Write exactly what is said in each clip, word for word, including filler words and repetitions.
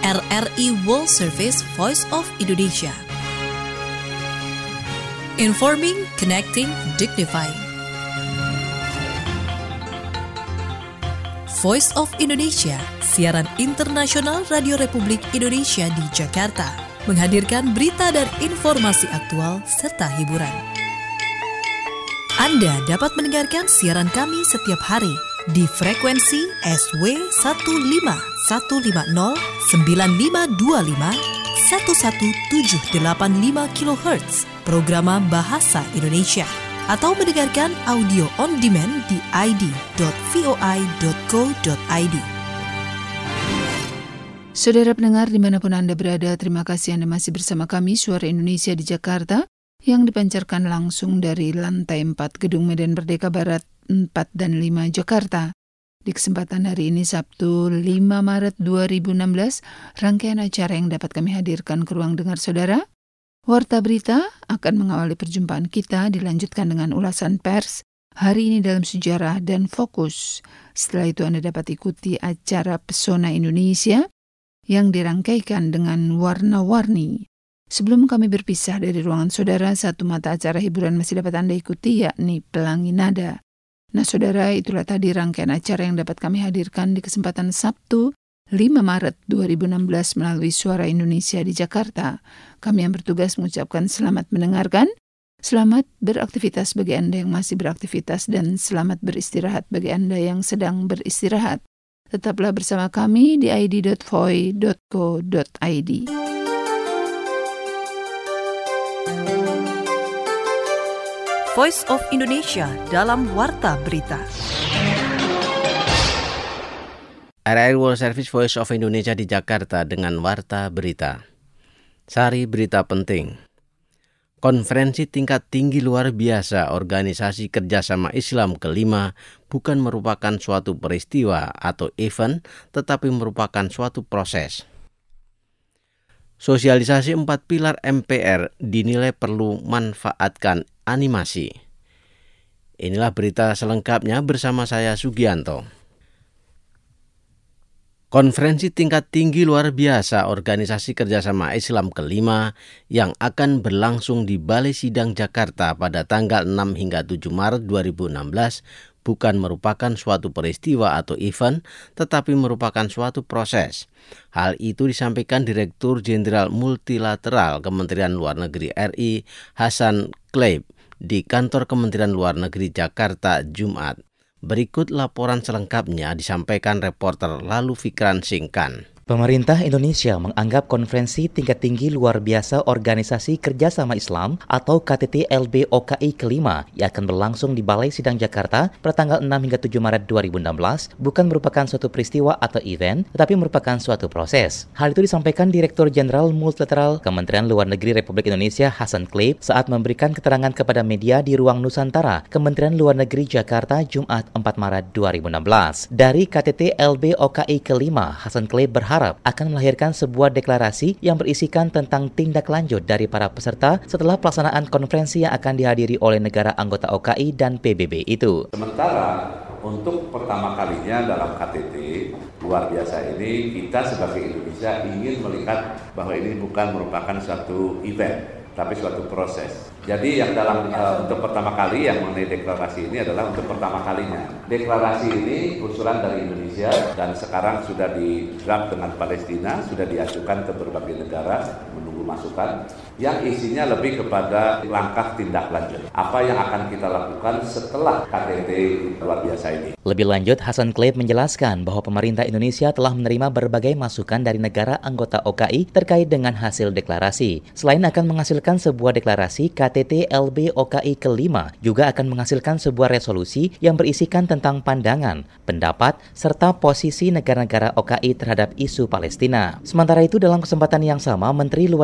R R I World Service Voice of Indonesia. Informing, connecting, dignifying. Voice of Indonesia, siaran internasional Radio Republik Indonesia di Jakarta, menghadirkan berita dan informasi aktual serta hiburan. Anda dapat mendengarkan siaran kami setiap hari di frekuensi S W satu lima satu lima nol sembilan lima dua lima satu satu tujuh delapan lima kilohertz programa Bahasa Indonesia, atau mendengarkan audio on demand di i d dot voi dot co dot i d. Saudara pendengar dimanapun Anda berada, terima kasih Anda masih bersama kami Suara Indonesia di Jakarta yang dipancarkan langsung dari lantai empat Gedung Medan Merdeka Barat empat dan lima Jakarta. Di kesempatan hari ini Sabtu lima Maret dua ribu enam belas, rangkaian acara yang dapat kami hadirkan ke ruang dengar saudara. Warta Berita akan mengawali perjumpaan kita, dilanjutkan dengan ulasan pers hari ini dalam sejarah dan fokus. Setelah itu Anda dapat ikuti acara Pesona Indonesia yang dirangkaikan dengan warna-warni. Sebelum kami berpisah dari ruangan saudara, satu mata acara hiburan masih dapat Anda ikuti, yakni Pelangi Nada. Nah saudara, itulah tadi rangkaian acara yang dapat kami hadirkan di kesempatan Sabtu lima Maret dua ribu enam belas melalui Suara Indonesia di Jakarta. Kami yang bertugas mengucapkan selamat mendengarkan, selamat beraktivitas bagi Anda yang masih beraktivitas, dan selamat beristirahat bagi Anda yang sedang beristirahat. Tetaplah bersama kami di i d dot voi dot co dot i d. Voice of Indonesia dalam Warta Berita. R R I World Service Voice of Indonesia di Jakarta dengan Warta Berita. Sari berita penting. Konferensi tingkat tinggi luar biasa Organisasi Kerjasama Islam kelima bukan merupakan suatu peristiwa atau event, tetapi merupakan suatu proses. Sosialisasi empat pilar M P R dinilai perlu manfaatkan animasi. Inilah berita selengkapnya bersama saya Sugianto. Konferensi tingkat tinggi luar biasa Organisasi Kerjasama Islam kelima yang akan berlangsung di Balai Sidang Jakarta pada tanggal enam hingga tujuh Maret dua ribu enam belas bukan merupakan suatu peristiwa atau event, tetapi merupakan suatu proses. Hal itu disampaikan Direktur Jenderal Multilateral Kementerian Luar Negeri R I Hasan Kleib di Kantor Kementerian Luar Negeri Jakarta Jumat. Berikut laporan selengkapnya disampaikan reporter Lalu Fikran Singkan. Pemerintah Indonesia menganggap konferensi tingkat tinggi luar biasa Organisasi Kerjasama Islam atau K T T L B O K I kelima yang akan berlangsung di Balai Sidang Jakarta pada tanggal enam hingga tujuh Maret dua ribu enam belas bukan merupakan suatu peristiwa atau event, tetapi merupakan suatu proses. Hal itu disampaikan Direktur Jenderal Multilateral Kementerian Luar Negeri Republik Indonesia Hasan Kleib saat memberikan keterangan kepada media di Ruang Nusantara, Kementerian Luar Negeri Jakarta, Jumat empat Maret dua ribu enam belas. Dari K T T L B O K I kelima, Hasan Kleib berharap Harap akan melahirkan sebuah deklarasi yang berisikan tentang tindak lanjut dari para peserta setelah pelaksanaan konferensi yang akan dihadiri oleh negara anggota O K I dan P B B itu. Sementara untuk pertama kalinya dalam K T T luar biasa ini, kita sebagai Indonesia ingin melihat bahwa ini bukan merupakan suatu event, tapi suatu proses. Jadi yang dalam uh, untuk pertama kali yang mengenai deklarasi ini adalah untuk pertama kalinya. Deklarasi ini usulan dari Indonesia dan sekarang sudah di-draft dengan Palestina, sudah diajukan ke berbagai negara menunggu masukan yang isinya lebih kepada langkah tindak lanjut. Apa yang akan kita lakukan setelah K T T luar biasa ini. Lebih lanjut, Hasan Kleib menjelaskan bahwa pemerintah Indonesia telah menerima berbagai masukan dari negara anggota O K I terkait dengan hasil deklarasi. Selain akan menghasilkan sebuah deklarasi, K T T L B O K I kelima juga akan menghasilkan sebuah resolusi yang berisikan tentang pandangan, pendapat, serta posisi negara-negara O K I terhadap isu Palestina. Sementara itu, dalam kesempatan yang sama, Menteri Luar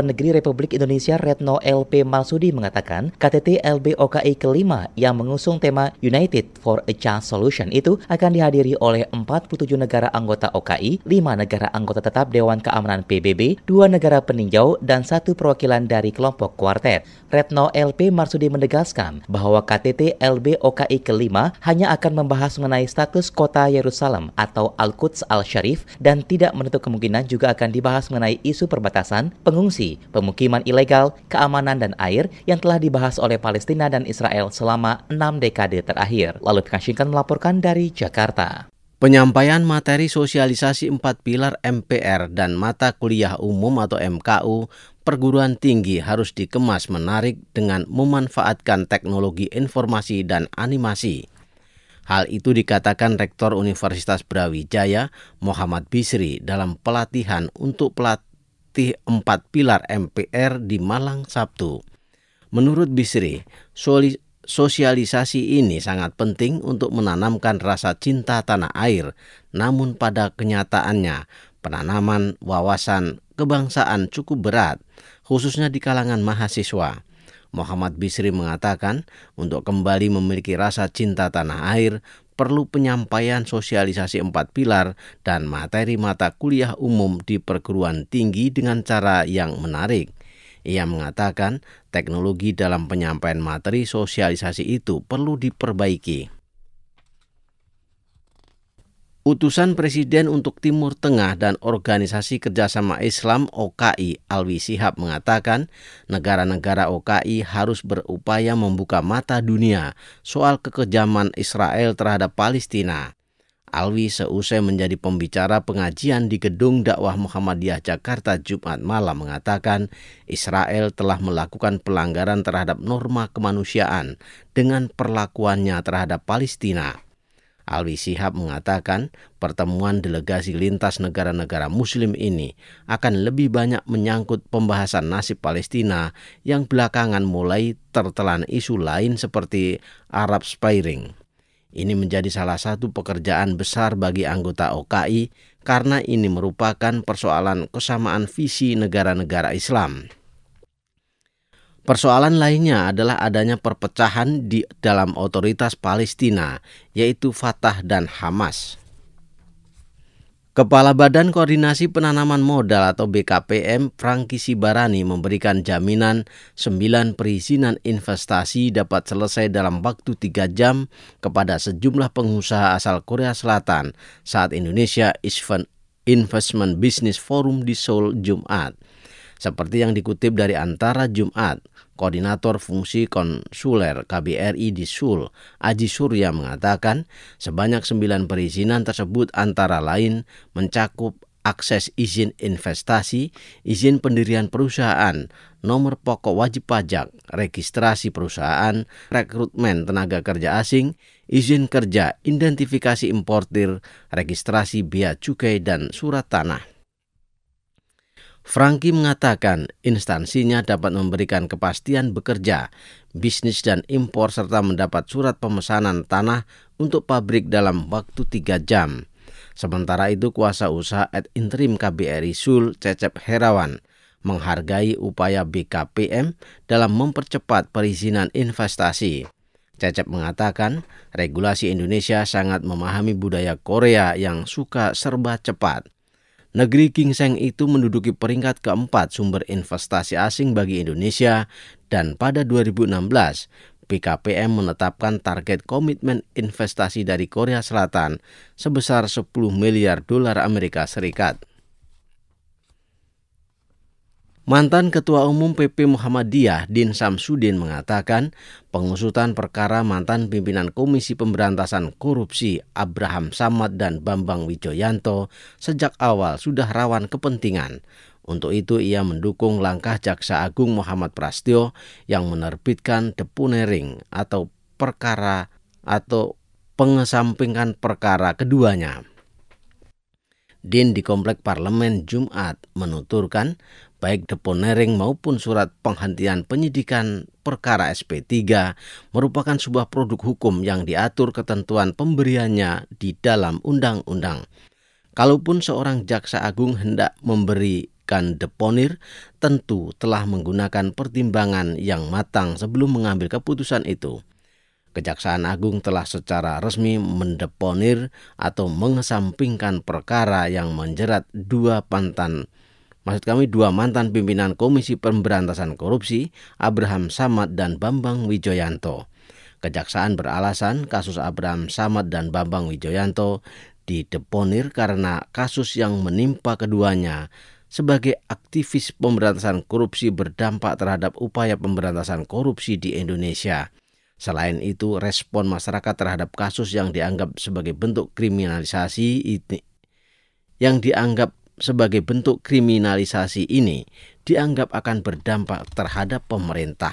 Negeri Republik Indonesia Retno L P Marsudi mengatakan K T T L B O K I kelima yang mengusung tema United for a Just Solution itu akan dihadiri oleh empat puluh tujuh negara anggota O K I, lima negara anggota tetap Dewan Keamanan P B B, dua negara peninjau, dan satu perwakilan dari kelompok kuartet. Retno L P Marsudi menegaskan bahwa K T T L B O K I kelima hanya akan membahas mengenai status kota Yerusalem atau Al-Quds Al-Sharif dan tidak menutup kemungkinan juga akan dibahas mengenai isu perbatasan, pengungsi, pemukiman ilegal, keamanan dan air yang telah dibahas oleh Palestina dan Israel selama enam dekade terakhir. Lalu Pikashinkan melaporkan dari Jakarta. Penyampaian materi sosialisasi empat pilar M P R dan mata kuliah umum atau M K U perguruan tinggi harus dikemas menarik dengan memanfaatkan teknologi informasi dan animasi. Hal itu dikatakan Rektor Universitas Brawijaya Muhammad Bisri dalam pelatihan untuk pelatih empat pilar M P R di Malang Sabtu. Menurut Bisri, sosialisasi ini sangat penting untuk menanamkan rasa cinta tanah air, namun pada kenyataannya penanaman wawasan kebangsaan cukup berat, khususnya di kalangan mahasiswa. Muhammad Bisri mengatakan untuk kembali memiliki rasa cinta tanah air perlu penyampaian sosialisasi empat pilar dan materi mata kuliah umum di perguruan tinggi dengan cara yang menarik. Ia mengatakan teknologi dalam penyampaian materi sosialisasi itu perlu diperbaiki. Utusan Presiden untuk Timur Tengah dan Organisasi Kerjasama Islam O K I Alwi Shihab mengatakan negara-negara O K I harus berupaya membuka mata dunia soal kekejaman Israel terhadap Palestina. Alwi seusai menjadi pembicara pengajian di Gedung Dakwah Muhammadiyah Jakarta Jumat malam mengatakan Israel telah melakukan pelanggaran terhadap norma kemanusiaan dengan perlakuannya terhadap Palestina. Alwi Shihab mengatakan pertemuan delegasi lintas negara-negara muslim ini akan lebih banyak menyangkut pembahasan nasib Palestina yang belakangan mulai tertelan isu lain seperti Arab Spring. Ini menjadi salah satu pekerjaan besar bagi anggota O K I karena ini merupakan persoalan kesamaan visi negara-negara Islam. Persoalan lainnya adalah adanya perpecahan di dalam otoritas Palestina, yaitu Fatah dan Hamas. Kepala Badan Koordinasi Penanaman Modal atau B K P M, Franky Sibarani memberikan jaminan sembilan perizinan investasi dapat selesai dalam waktu tiga jam kepada sejumlah pengusaha asal Korea Selatan saat Indonesia Investment Business Forum di Seoul Jumat. Seperti yang dikutip dari Antara Jumat, Koordinator Fungsi Konsuler K B R I di Seoul, Aji Surya mengatakan sebanyak sembilan perizinan tersebut antara lain mencakup akses izin investasi, izin pendirian perusahaan, nomor pokok wajib pajak, registrasi perusahaan, rekrutmen tenaga kerja asing, izin kerja, identifikasi importir, registrasi bea cukai, dan surat tanah. Franky mengatakan instansinya dapat memberikan kepastian bekerja, bisnis dan impor serta mendapat surat pemesanan tanah untuk pabrik dalam waktu tiga jam. Sementara itu kuasa usaha ad interim K B R I Seoul Cecep Herawan menghargai upaya B K P M dalam mempercepat perizinan investasi. Cecep mengatakan regulasi Indonesia sangat memahami budaya Korea yang suka serba cepat. Negeri gingseng itu menduduki peringkat keempat sumber investasi asing bagi Indonesia dan pada dua ribu enam belas B K P M menetapkan target komitmen investasi dari Korea Selatan sebesar sepuluh miliar dolar Amerika Serikat. Mantan Ketua Umum P P Muhammadiyah Din Samsudin mengatakan pengusutan perkara mantan pimpinan Komisi Pemberantasan Korupsi Abraham Samad dan Bambang Wijoyanto sejak awal sudah rawan kepentingan. Untuk itu ia mendukung langkah Jaksa Agung Muhammad Prasetyo yang menerbitkan deponering atau perkara atau pengesampingkan perkara keduanya. Din di Komplek Parlemen Jumat menuturkan baik deponering maupun surat penghentian penyidikan perkara S P tiga merupakan sebuah produk hukum yang diatur ketentuan pemberiannya di dalam undang-undang. Kalaupun seorang jaksa agung hendak memberi menerbitkan deponir tentu telah menggunakan pertimbangan yang matang sebelum mengambil keputusan itu. Kejaksaan Agung telah secara resmi mendeponir atau mengesampingkan perkara yang menjerat dua mantan Maksud kami dua mantan pimpinan Komisi Pemberantasan Korupsi, Abraham Samad dan Bambang Wijoyanto. Kejaksaan beralasan kasus Abraham Samad dan Bambang Wijoyanto dideponir karena kasus yang menimpa keduanya sebagai aktivis pemberantasan korupsi berdampak terhadap upaya pemberantasan korupsi di Indonesia. Selain itu, respon masyarakat terhadap kasus yang dianggap sebagai bentuk kriminalisasi ini, yang dianggap sebagai bentuk kriminalisasi ini dianggap akan berdampak terhadap pemerintah.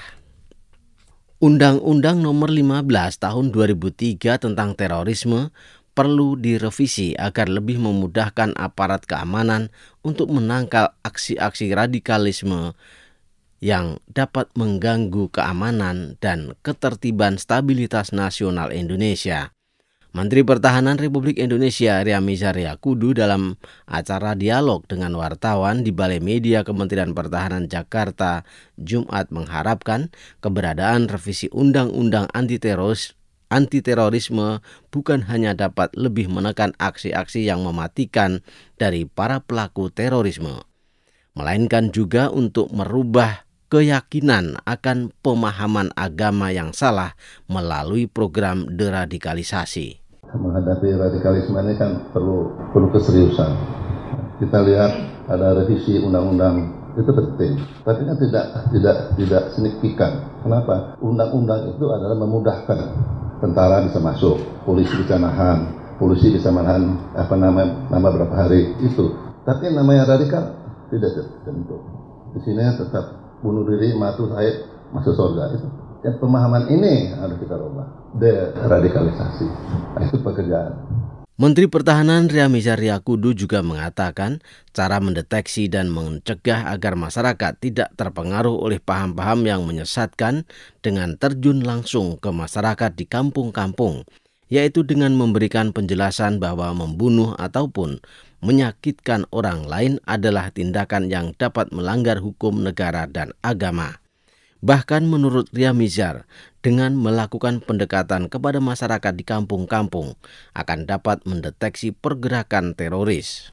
Undang-Undang Nomor lima belas Tahun dua ribu tiga tentang terorisme perlu direvisi agar lebih memudahkan aparat keamanan untuk menangkal aksi-aksi radikalisme yang dapat mengganggu keamanan dan ketertiban stabilitas nasional Indonesia. Menteri Pertahanan Republik Indonesia Ria Mizar Yakudu dalam acara dialog dengan wartawan di Balai Media Kementerian Pertahanan Jakarta Jumat mengharapkan keberadaan revisi Undang-Undang Anti-Teroris, Anti-Terorisme bukan hanya dapat lebih menekan aksi-aksi yang mematikan dari para pelaku terorisme, melainkan juga untuk merubah keyakinan akan pemahaman agama yang salah melalui program deradikalisasi. Menghadapi radikalisme ini kan perlu perlu keseriusan. Kita lihat ada revisi undang-undang itu penting, tapi kan tidak tidak tidak signifikan. Kenapa? Undang-undang itu adalah memudahkan tentara bisa masuk, polisi bisa nahan, polisi bisa menahan apa nama nama berapa hari itu. Tapi namanya radikal tidak tentu. Di sini tetap bunuh diri, mati saya masuk surga itu. Ya, pemahaman ini harus kita rubah, deradikalisasi. Nah, itu pekerjaan. Menteri Pertahanan Ria Mizar Yakudu juga mengatakan cara mendeteksi dan mencegah agar masyarakat tidak terpengaruh oleh paham-paham yang menyesatkan dengan terjun langsung ke masyarakat di kampung-kampung, yaitu dengan memberikan penjelasan bahwa membunuh ataupun menyakitkan orang lain adalah tindakan yang dapat melanggar hukum negara dan agama. Bahkan menurut Ria Mizar, dengan melakukan pendekatan kepada masyarakat di kampung-kampung akan dapat mendeteksi pergerakan teroris.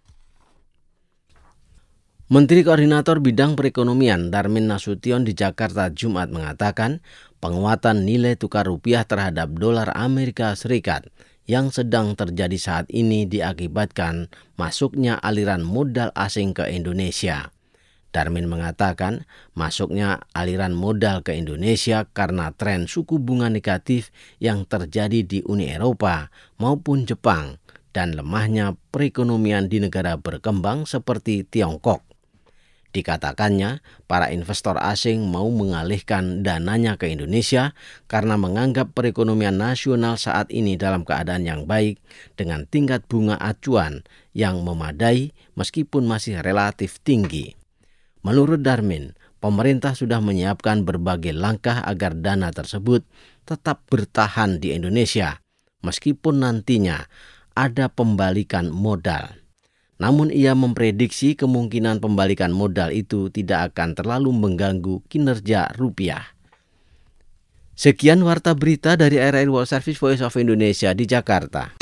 Menteri Koordinator Bidang Perekonomian Darmin Nasution di Jakarta Jumat mengatakan penguatan nilai tukar rupiah terhadap dolar Amerika Serikat yang sedang terjadi saat ini diakibatkan masuknya aliran modal asing ke Indonesia. Darmin mengatakan masuknya aliran modal ke Indonesia karena tren suku bunga negatif yang terjadi di Uni Eropa maupun Jepang dan lemahnya perekonomian di negara berkembang seperti Tiongkok. Dikatakannya, para investor asing mau mengalihkan dananya ke Indonesia karena menganggap perekonomian nasional saat ini dalam keadaan yang baik dengan tingkat bunga acuan yang memadai meskipun masih relatif tinggi. Menurut Darmin, pemerintah sudah menyiapkan berbagai langkah agar dana tersebut tetap bertahan di Indonesia, meskipun nantinya ada pembalikan modal. Namun ia memprediksi kemungkinan pembalikan modal itu tidak akan terlalu mengganggu kinerja rupiah. Sekian warta berita dari R R I World Service Voice of Indonesia di Jakarta.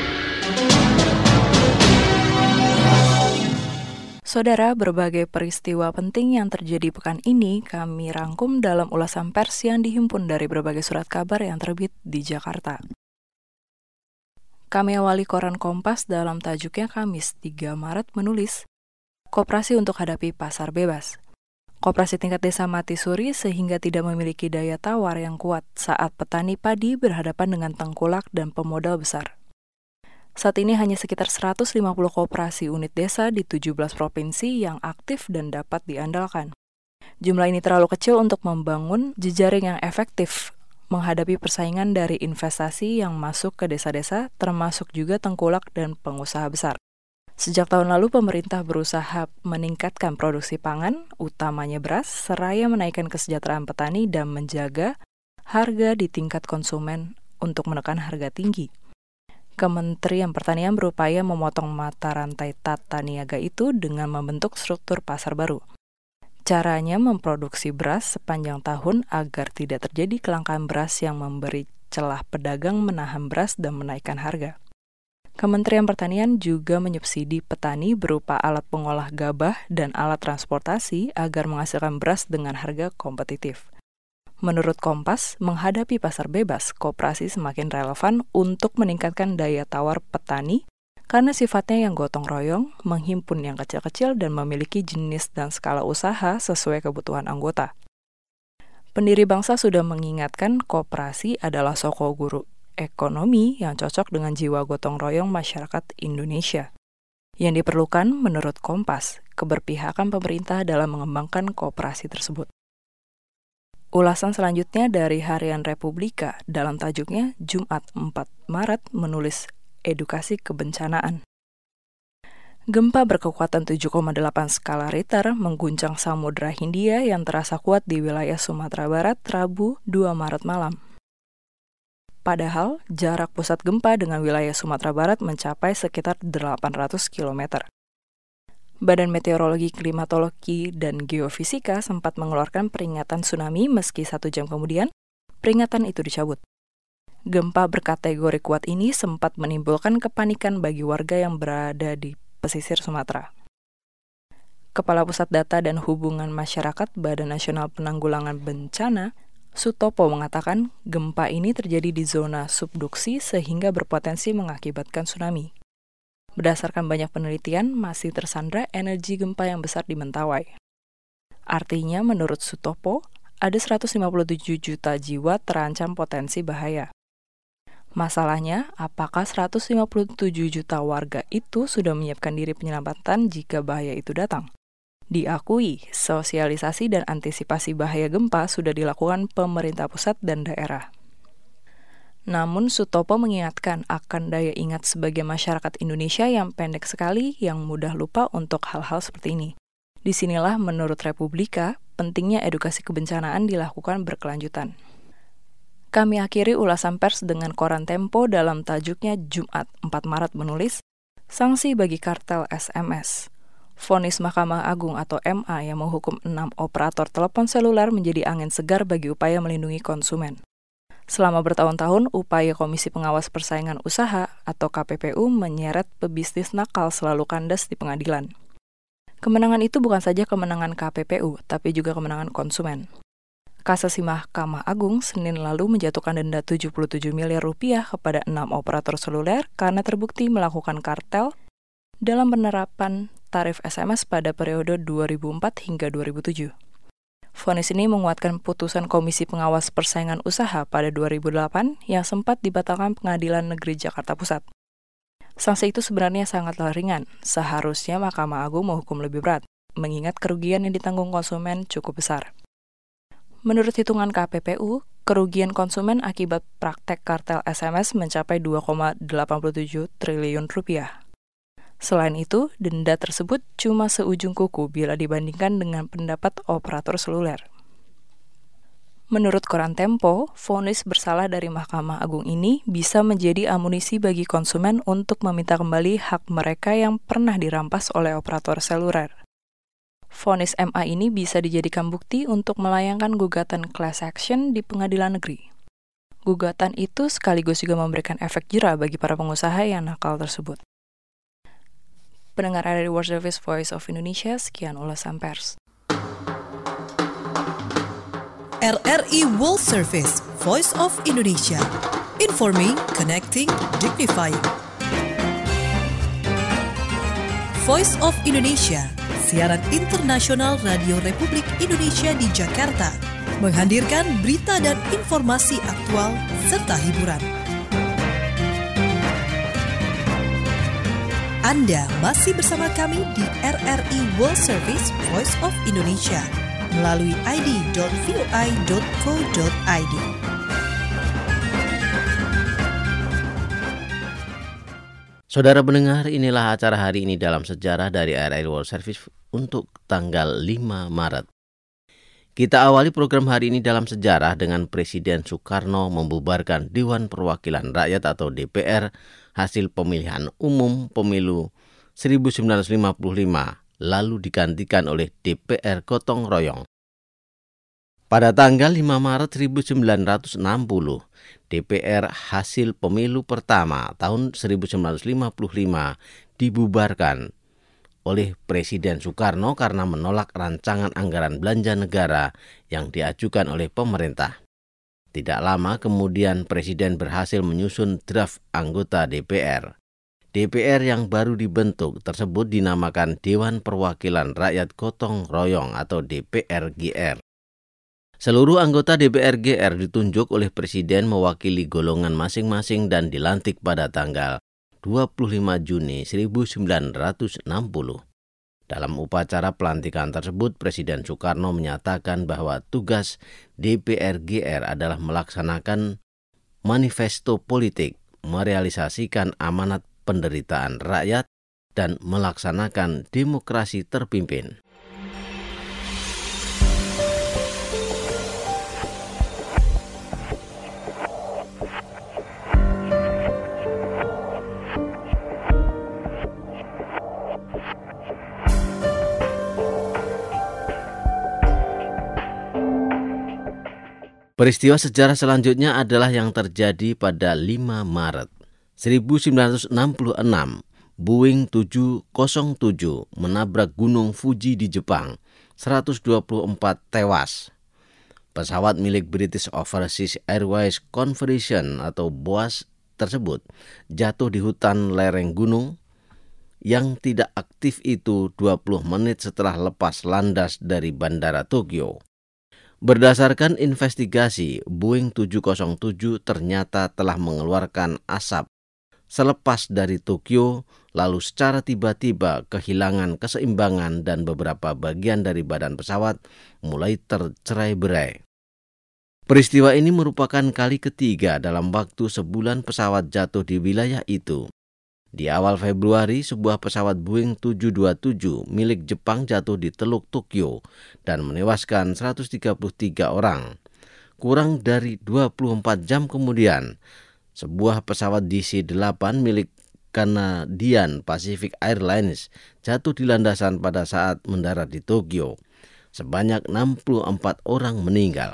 Saudara, berbagai peristiwa penting yang terjadi pekan ini kami rangkum dalam ulasan pers yang dihimpun dari berbagai surat kabar yang terbit di Jakarta. Kami awali koran Kompas dalam tajuknya Kamis tiga Maret menulis, Koperasi untuk hadapi pasar bebas. Koperasi tingkat desa mati suri sehingga tidak memiliki daya tawar yang kuat saat petani padi berhadapan dengan tengkulak dan pemodal besar. Saat ini hanya sekitar seratus lima puluh koperasi unit desa di tujuh belas provinsi yang aktif dan dapat diandalkan. Jumlah ini terlalu kecil untuk membangun jejaring yang efektif menghadapi persaingan dari investasi yang masuk ke desa-desa, termasuk juga tengkulak dan pengusaha besar. Sejak tahun lalu, pemerintah berusaha meningkatkan produksi pangan, utamanya beras, seraya menaikkan kesejahteraan petani dan menjaga harga di tingkat konsumen untuk menekan harga tinggi. Kementerian Pertanian berupaya memotong mata rantai tata niaga itu dengan membentuk struktur pasar baru. Caranya memproduksi beras sepanjang tahun agar tidak terjadi kelangkaan beras yang memberi celah pedagang menahan beras dan menaikkan harga. Kementerian Pertanian juga menyubsidi petani berupa alat pengolah gabah dan alat transportasi agar menghasilkan beras dengan harga kompetitif. Menurut Kompas, menghadapi pasar bebas, koperasi semakin relevan untuk meningkatkan daya tawar petani karena sifatnya yang gotong royong, menghimpun yang kecil-kecil dan memiliki jenis dan skala usaha sesuai kebutuhan anggota. Pendiri bangsa sudah mengingatkan koperasi adalah soko guru ekonomi yang cocok dengan jiwa gotong royong masyarakat Indonesia. Yang diperlukan menurut Kompas, keberpihakan pemerintah dalam mengembangkan koperasi tersebut. Ulasan selanjutnya dari Harian Republika dalam tajuknya Jumat empat Maret menulis Edukasi Kebencanaan. Gempa berkekuatan tujuh koma delapan skala Richter mengguncang Samudra Hindia yang terasa kuat di wilayah Sumatera Barat Rabu dua Maret malam. Padahal jarak pusat gempa dengan wilayah Sumatera Barat mencapai sekitar delapan ratus kilometer. Badan Meteorologi, Klimatologi, dan Geofisika sempat mengeluarkan peringatan tsunami meski satu jam kemudian, peringatan itu dicabut. Gempa berkategori kuat ini sempat menimbulkan kepanikan bagi warga yang berada di pesisir Sumatera. Kepala Pusat Data dan Hubungan Masyarakat Badan Nasional Penanggulangan Bencana, Sutopo mengatakan gempa ini terjadi di zona subduksi sehingga berpotensi mengakibatkan tsunami. Berdasarkan banyak penelitian, masih tersandra energi gempa yang besar di Mentawai. Artinya, menurut Sutopo, ada seratus lima puluh tujuh juta jiwa terancam potensi bahaya. Masalahnya, apakah seratus lima puluh tujuh juta warga itu sudah menyiapkan diri penyelamatan jika bahaya itu datang? Diakui, sosialisasi dan antisipasi bahaya gempa sudah dilakukan pemerintah pusat dan daerah. Namun Sutopo mengingatkan akan daya ingat sebagai masyarakat Indonesia yang pendek sekali yang mudah lupa untuk hal-hal seperti ini. Disinilah menurut Republika, pentingnya edukasi kebencanaan dilakukan berkelanjutan. Kami akhiri ulasan pers dengan koran Tempo dalam tajuknya Jumat empat Maret menulis, Sanksi bagi kartel S M S. Vonis Mahkamah Agung atau M A yang menghukum enam operator telepon seluler menjadi angin segar bagi upaya melindungi konsumen. Selama bertahun-tahun, upaya Komisi Pengawas Persaingan Usaha atau K P P U menyeret pebisnis nakal selalu kandas di pengadilan. Kemenangan itu bukan saja kemenangan K P P U, tapi juga kemenangan konsumen. Kasasi Mahkamah Agung Senin lalu menjatuhkan denda tujuh puluh tujuh miliar rupiah kepada enam operator seluler karena terbukti melakukan kartel dalam penerapan tarif S M S pada periode dua ribu empat hingga dua ribu tujuh. Vonis ini menguatkan putusan Komisi Pengawas Persaingan Usaha pada dua ribu delapan yang sempat dibatalkan Pengadilan Negeri Jakarta Pusat. Sanksi itu sebenarnya sangatlah ringan, seharusnya Mahkamah Agung menghukum lebih berat, mengingat kerugian yang ditanggung konsumen cukup besar. Menurut hitungan K P P U, kerugian konsumen akibat praktek kartel S M S mencapai dua koma delapan tujuh triliun rupiah. Selain itu, denda tersebut cuma seujung kuku bila dibandingkan dengan pendapat operator seluler. Menurut koran Tempo, vonis bersalah dari Mahkamah Agung ini bisa menjadi amunisi bagi konsumen untuk meminta kembali hak mereka yang pernah dirampas oleh operator seluler. Vonis M A ini bisa dijadikan bukti untuk melayangkan gugatan class action di pengadilan negeri. Gugatan itu sekaligus juga memberikan efek jera bagi para pengusaha yang nakal tersebut. Pendengar R R I World Service Voice of Indonesia, sekian ulasan pers. R R I World Service Voice of Indonesia. Informing, connecting, dignifying. Voice of Indonesia, siaran internasional Radio Republik Indonesia di Jakarta, menghadirkan berita dan informasi aktual serta hiburan. Anda masih bersama kami di R R I World Service Voice of Indonesia melalui i d dot v o i dot co dot i d. Saudara pendengar, inilah acara hari ini dalam sejarah dari R R I World Service untuk tanggal lima Maret. Kita awali program hari ini dalam sejarah dengan Presiden Soekarno membubarkan Dewan Perwakilan Rakyat atau D P R hasil pemilihan umum pemilu seribu sembilan ratus lima puluh lima lalu digantikan oleh D P R gotong royong. Pada tanggal lima Maret seribu sembilan ratus enam puluh, D P R hasil pemilu pertama tahun seribu sembilan ratus lima puluh lima dibubarkan oleh Presiden Soekarno karena menolak rancangan anggaran belanja negara yang diajukan oleh pemerintah. Tidak lama kemudian Presiden berhasil menyusun draft anggota D P R. D P R yang baru dibentuk tersebut dinamakan Dewan Perwakilan Rakyat Gotong Royong atau D P R G R. Seluruh anggota D P R G R ditunjuk oleh Presiden mewakili golongan masing-masing dan dilantik pada tanggal dua puluh lima Juni seribu sembilan ratus enam puluh. Dalam upacara pelantikan tersebut, Presiden Soekarno menyatakan bahwa tugas D P R G R adalah melaksanakan manifesto politik, merealisasikan amanat penderitaan rakyat, dan melaksanakan demokrasi terpimpin. Peristiwa sejarah selanjutnya adalah yang terjadi pada lima Maret seribu sembilan ratus enam puluh enam. Boeing tujuh nol tujuh menabrak gunung Fuji di Jepang, seratus dua puluh empat tewas. Pesawat milik British Overseas Airways Corporation atau B O A S tersebut jatuh di hutan lereng gunung yang tidak aktif itu dua puluh menit setelah lepas landas dari Bandara Tokyo. Berdasarkan investigasi, Boeing tujuh nol tujuh ternyata telah mengeluarkan asap selepas dari Tokyo, lalu secara tiba-tiba kehilangan keseimbangan dan beberapa bagian dari badan pesawat mulai tercerai-berai. Peristiwa ini merupakan kali ketiga dalam waktu sebulan pesawat jatuh di wilayah itu. Di awal Februari, sebuah pesawat Boeing tujuh dua tujuh milik Jepang jatuh di Teluk Tokyo dan menewaskan seratus tiga puluh tiga orang. Kurang dari dua puluh empat jam kemudian, sebuah pesawat D C delapan milik Canadian Pacific Airlines jatuh di landasan pada saat mendarat di Tokyo. Sebanyak enam puluh empat orang meninggal.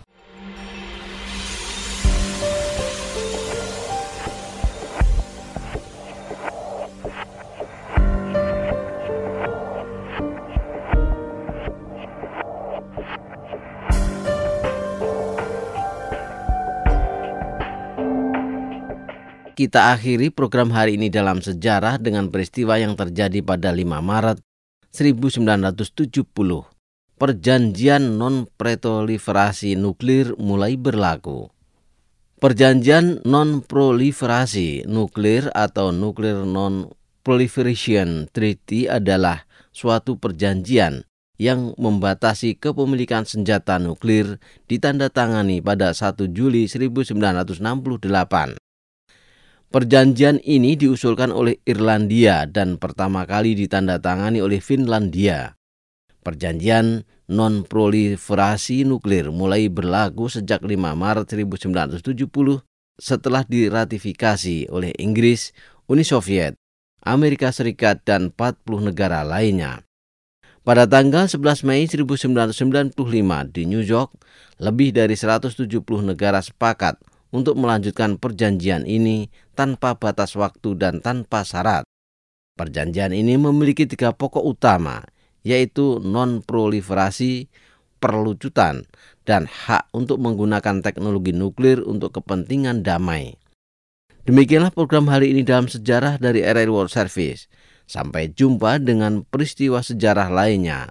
Kita akhiri program hari ini dalam sejarah dengan peristiwa yang terjadi pada lima Maret seribu sembilan ratus tujuh puluh. Perjanjian non-proliferasi nuklir mulai berlaku. Perjanjian non-proliferasi nuklir atau Nuclear Non-Proliferation Treaty adalah suatu perjanjian yang membatasi kepemilikan senjata nuklir ditandatangani pada satu Juli seribu sembilan ratus enam puluh delapan. Perjanjian ini diusulkan oleh Irlandia dan pertama kali ditandatangani oleh Finlandia. Perjanjian non-proliferasi nuklir mulai berlaku sejak lima Maret seribu sembilan ratus tujuh puluh setelah diratifikasi oleh Inggris, Uni Soviet, Amerika Serikat, dan empat puluh negara lainnya. Pada tanggal sebelas Mei seribu sembilan ratus sembilan puluh lima di New York, lebih dari seratus tujuh puluh negara sepakat untuk melanjutkan perjanjian ini tanpa batas waktu dan tanpa syarat. Perjanjian ini memiliki tiga pokok utama, yaitu non-proliferasi, perlucutan, dan hak untuk menggunakan teknologi nuklir untuk kepentingan damai. Demikianlah program hari ini dalam sejarah dari R R I World Service. Sampai jumpa dengan peristiwa sejarah lainnya.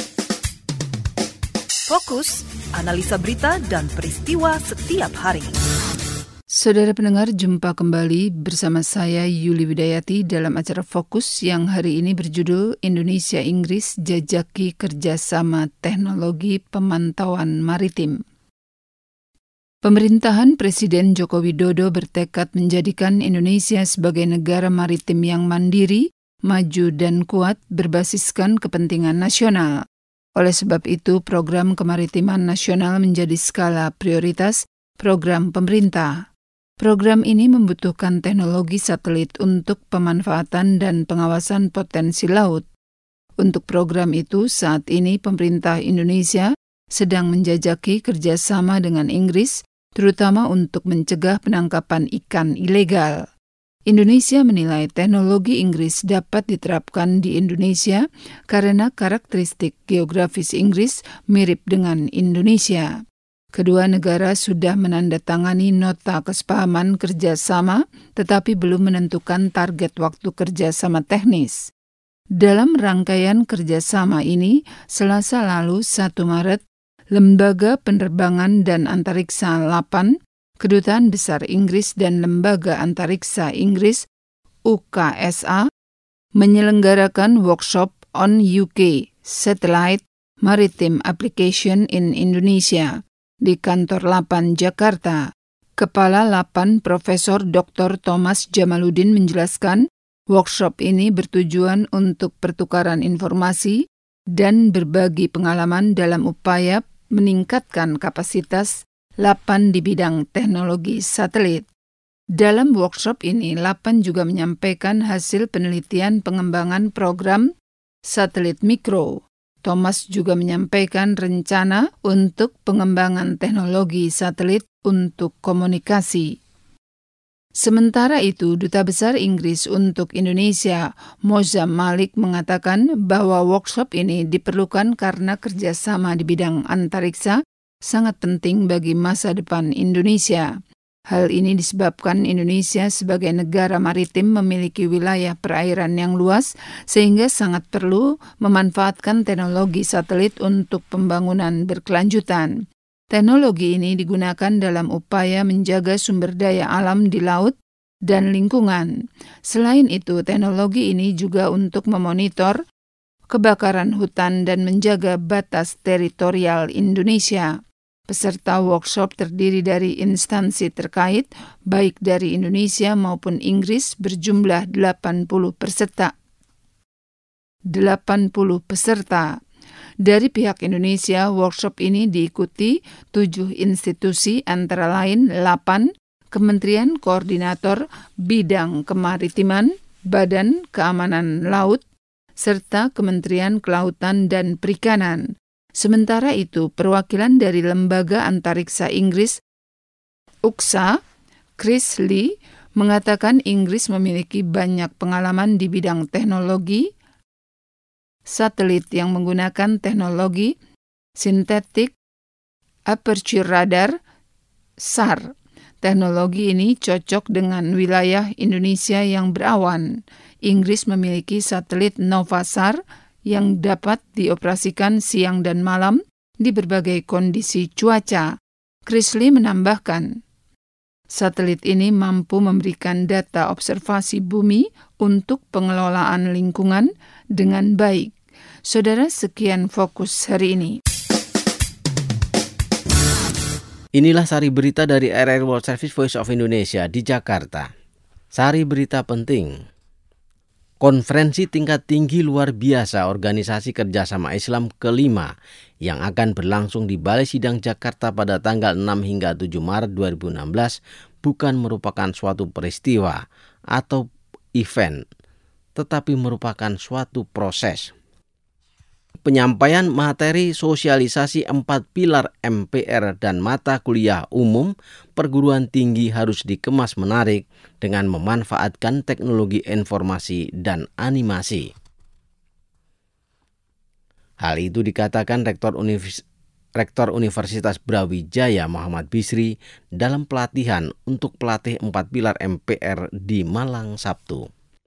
Fokus, analisa berita dan peristiwa setiap hari. Saudara pendengar, jumpa kembali bersama saya Yuli Widayati dalam acara Fokus yang hari ini berjudul Indonesia-Inggris Jajaki Kerjasama Teknologi Pemantauan Maritim. Pemerintahan Presiden Joko Widodo bertekad menjadikan Indonesia sebagai negara maritim yang mandiri, maju dan kuat berbasiskan kepentingan nasional. Oleh sebab itu, program kemaritiman nasional menjadi skala prioritas program pemerintah. Program ini membutuhkan teknologi satelit untuk pemanfaatan dan pengawasan potensi laut. Untuk program itu, saat ini pemerintah Indonesia sedang menjajaki kerjasama dengan Inggris, terutama untuk mencegah penangkapan ikan ilegal. Indonesia menilai teknologi Inggris dapat diterapkan di Indonesia karena karakteristik geografis Inggris mirip dengan Indonesia. Kedua negara sudah menandatangani nota kesepahaman kerjasama, tetapi belum menentukan target waktu kerjasama teknis. Dalam rangkaian kerjasama ini, Selasa lalu satu Maret, Lembaga Penerbangan dan Antariksa delapan, Kedutaan Besar Inggris dan Lembaga Antariksa Inggris U K S A menyelenggarakan workshop on U K Satellite Maritime Application in Indonesia di Kantor delapan Jakarta. Kepala delapan Profesor Doktor Thomas Jamaluddin menjelaskan, workshop ini bertujuan untuk pertukaran informasi dan berbagi pengalaman dalam upaya meningkatkan kapasitas delapan di bidang teknologi satelit. Dalam workshop ini, delapan juga menyampaikan hasil penelitian pengembangan program satelit mikro. Thomas juga menyampaikan rencana untuk pengembangan teknologi satelit untuk komunikasi. Sementara itu, Duta Besar Inggris untuk Indonesia, Mozam Malik, mengatakan bahwa workshop ini diperlukan karena kerjasama di bidang antariksa sangat penting bagi masa depan Indonesia. Hal ini disebabkan Indonesia sebagai negara maritim memiliki wilayah perairan yang luas, sehingga sangat perlu memanfaatkan teknologi satelit untuk pembangunan berkelanjutan. Teknologi ini digunakan dalam upaya menjaga sumber daya alam di laut dan lingkungan. Selain itu, teknologi ini juga untuk memonitor kebakaran hutan dan menjaga batas teritorial Indonesia. Peserta workshop terdiri dari instansi terkait, baik dari Indonesia maupun Inggris, berjumlah delapan puluh peserta. delapan puluh peserta. Dari pihak Indonesia, workshop ini diikuti tujuh institusi, antara lain delapan Kementerian Koordinator Bidang Kemaritiman, Badan Keamanan Laut, serta Kementerian Kelautan dan Perikanan. Sementara itu, perwakilan dari Lembaga Antariksa Inggris, U K S A, Chris Lee, mengatakan Inggris memiliki banyak pengalaman di bidang teknologi satelit yang menggunakan teknologi Synthetic Aperture Radar S A R. Teknologi ini cocok dengan wilayah Indonesia yang berawan. Inggris memiliki satelit Nova S A R yang dapat dioperasikan siang dan malam di berbagai kondisi cuaca. Chris Lee menambahkan, satelit ini mampu memberikan data observasi bumi untuk pengelolaan lingkungan dengan baik. Saudara, sekian fokus hari ini. Inilah sari berita dari R R World Service Voice of Indonesia di Jakarta. Sari berita penting. Konferensi tingkat tinggi luar biasa Organisasi Kerjasama Islam kelima yang akan berlangsung di Balai Sidang Jakarta pada tanggal enam hingga tujuh Maret dua ribu enam belas bukan merupakan suatu peristiwa atau event, tetapi merupakan suatu proses. Penyampaian materi sosialisasi empat pilar M P R dan mata kuliah umum perguruan tinggi harus dikemas menarik dengan memanfaatkan teknologi informasi dan animasi. Hal itu dikatakan Rektor, Univers- Rektor Universitas Brawijaya Muhammad Bisri dalam pelatihan untuk pelatih empat pilar M P R di Malang Sabtu.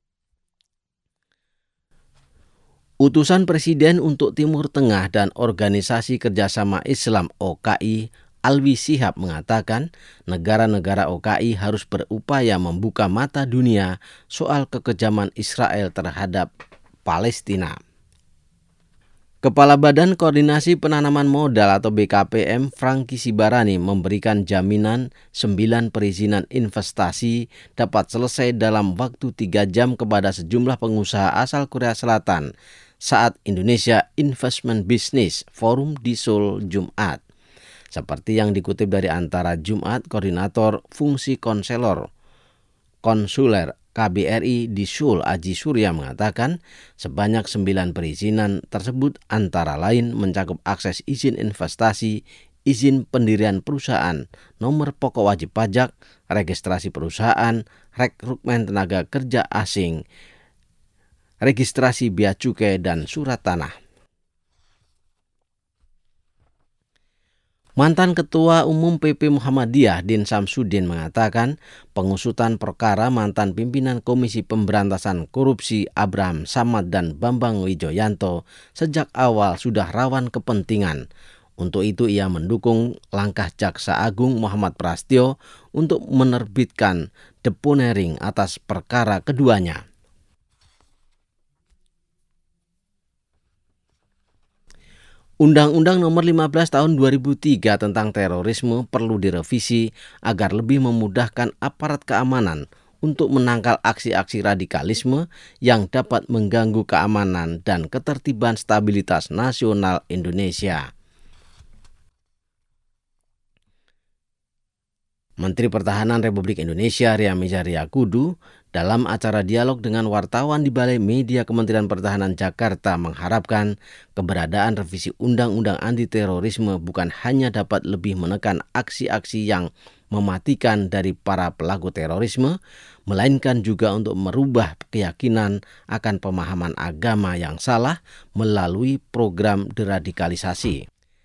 Utusan Presiden untuk Timur Tengah dan Organisasi Kerjasama Islam O K I, Alwi Shihab, mengatakan negara-negara O K I harus berupaya membuka mata dunia soal kekejaman Israel terhadap Palestina. Kepala Badan Koordinasi Penanaman Modal atau B K P M, Franky Sibarani, memberikan jaminan sembilan perizinan investasi dapat selesai dalam waktu tiga jam kepada sejumlah pengusaha asal Korea Selatan saat Indonesia Investment Business Forum di Seoul Jumat. Seperti yang dikutip dari Antara Jumat, Koordinator Fungsi Konselor Konsuler K B R I di Seoul, Aji Surya mengatakan sebanyak sembilan perizinan tersebut antara lain mencakup akses izin investasi, izin pendirian perusahaan, nomor pokok wajib pajak, registrasi perusahaan, rekrutmen tenaga kerja asing, registrasi bea cukai, dan surat tanah. Mantan Ketua Umum P P Muhammadiyah Din Samsudin mengatakan pengusutan perkara mantan pimpinan Komisi Pemberantasan Korupsi Abraham Samad dan Bambang Wijoyanto sejak awal sudah rawan kepentingan. Untuk itu ia mendukung langkah Jaksa Agung Muhammad Prastyo untuk menerbitkan deponering atas perkara keduanya. Undang-Undang Nomor lima belas Tahun dua ribu tiga tentang terorisme perlu direvisi agar lebih memudahkan aparat keamanan untuk menangkal aksi-aksi radikalisme yang dapat mengganggu keamanan dan ketertiban stabilitas nasional Indonesia. Menteri Pertahanan Republik Indonesia Ria Mizar Riyakudu dalam acara dialog dengan wartawan di Balai Media Kementerian Pertahanan Jakarta mengharapkan keberadaan revisi Undang-Undang Anti Terorisme bukan hanya dapat lebih menekan aksi-aksi yang mematikan dari para pelaku terorisme, melainkan juga untuk merubah keyakinan akan pemahaman agama yang salah melalui program deradikalisasi.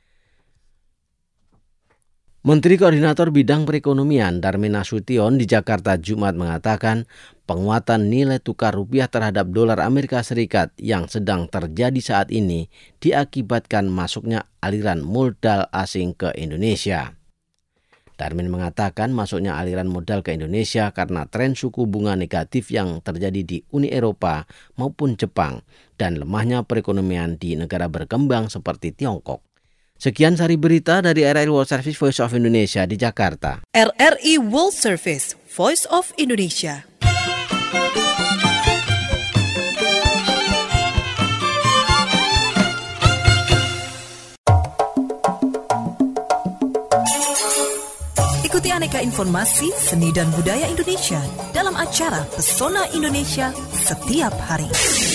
Menteri Koordinator Bidang Perekonomian Darmin Nasution di Jakarta Jumat mengatakan penguatan nilai tukar rupiah terhadap dolar Amerika Serikat yang sedang terjadi saat ini diakibatkan masuknya aliran modal asing ke Indonesia. Darmin mengatakan masuknya aliran modal ke Indonesia karena tren suku bunga negatif yang terjadi di Uni Eropa maupun Jepang dan lemahnya perekonomian di negara berkembang seperti Tiongkok. Sekian sari berita dari R R I World Service Voice of Indonesia di Jakarta. R R I World Service Voice of Indonesia. Ikuti aneka informasi seni dan budaya Indonesia dalam acara Pesona Indonesia setiap hari.